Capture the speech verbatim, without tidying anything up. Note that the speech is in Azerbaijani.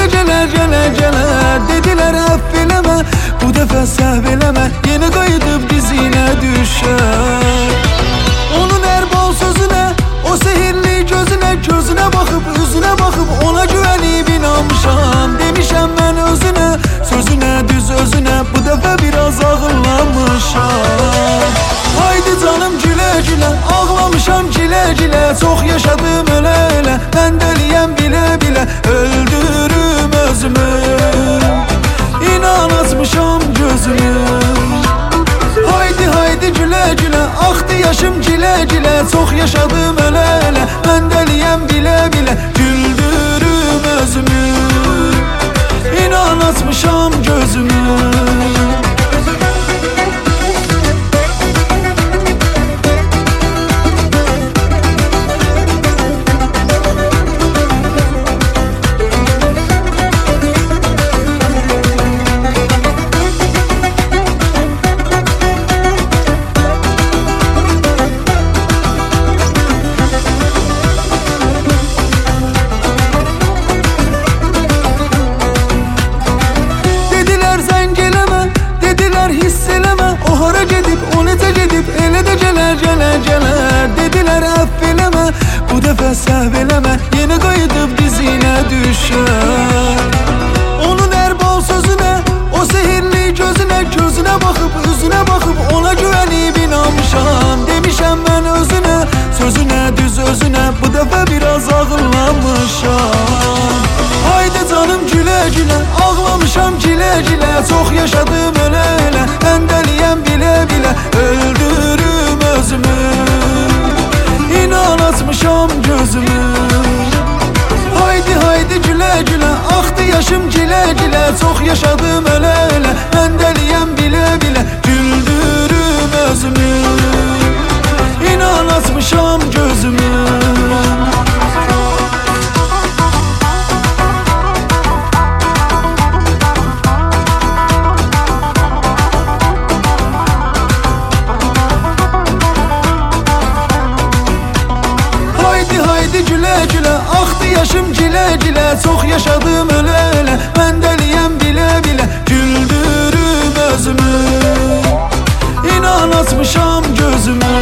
Elədəcələr, gələcələr, dedilər əff eləmə, bu dəfə səhv eləmə, yenə qayıdıb dizinə düşər. Onun ərbal sözünə, o sehirli gözünə, gözünə baxıb, üzünə baxıb, ona güvənib inanmışam. Demişəm mən özünə, sözünə, düz özünə, bu dəfə biraz ağırlanmışam. Haydi canım gülə gülə, ağlamışam gilə gilə, çox yaşadım ölə ölə, mən dəliyəm bilə bilə, öldürüm özümü, İnan açmışam gözümü. Haydi haydi gülə gülə, axdı yaşım gilə gilə, çox yaşadım ölə ölə, mən dəliyəm bilə bilə, güldürüm özümü, İnan açmışam gözümü. Elədəcələr, gələcələr, dedilər əff eləmə, bu dəfə səhv eləmə, yenə qayıdıb dizinə düşər. Onun ərbal sözünə, o sehirli gözünə, gözünə baxıb, üzünə baxıb, ona güvənib inanmışam. Demişəm mən özünə, sözünə, düz özünə, bu dəfə biraz ağırlanmışam. Haydi canım gülə gülə, ağlamışam gilə gilə, çox yaşadım ölə ölə, mən dəliyəm bilə bilə, öldürüm özümü, İnan açmışam gözümü. Haydi haydi gülə gülə, axdı yaşım gilə gilə, çox yaşadım ölə ölə, mən dəliyəm bilə bilə, güldürüm özümü, İnan açmışam gözümü. Haydi gülə gülə, axdı yaşım gilə gilə, çox yaşadım ölə ölə, mən dəliyəm bilə bilə, güldürüm özümü, İnan açmışam gözümü.